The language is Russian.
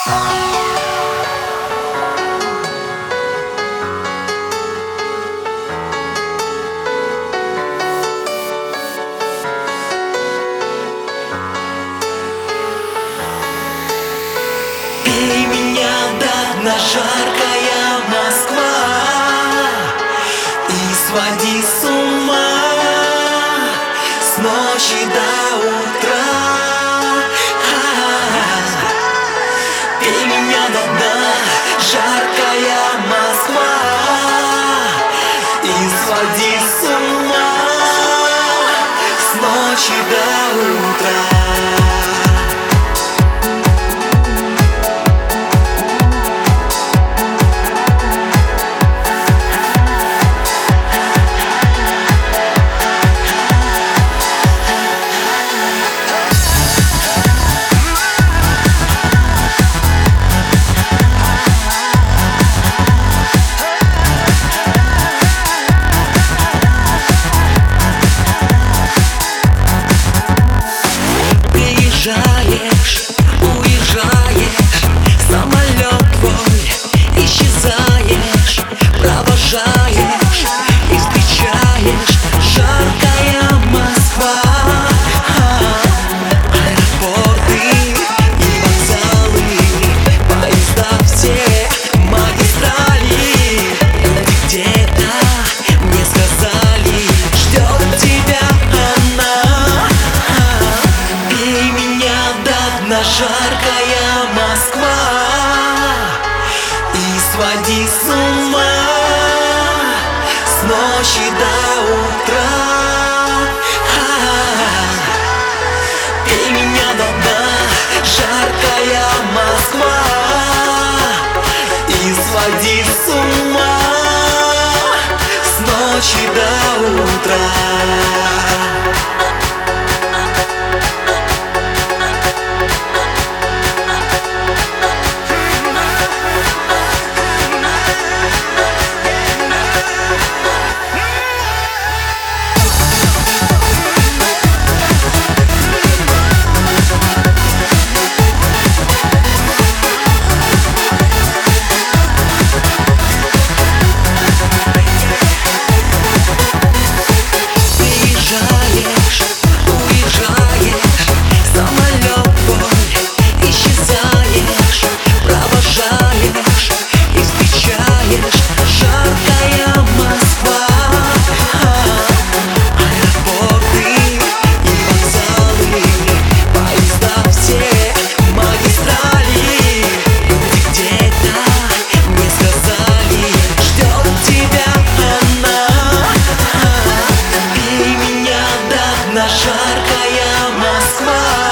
Пей меня до дна, жаркая Москва, и своди с ума с ночи до утра. Пей меня до дна, жаркая Москва, и своди с ума с ночи до утра. Уезжаешь, самолет твой, исчезаешь, провожаешь и встречаешь жаркая Москва. Аэропорты и вокзалы, поезда все, магистрали. Где-то мне сказали, ждет тебя она. Пей меня до дна, жаркая Москва, и своди с ума с ночи до утра. Пей меня до дна, жаркая Москва, и своди с ума с ночи до утра. Жаркая Москва.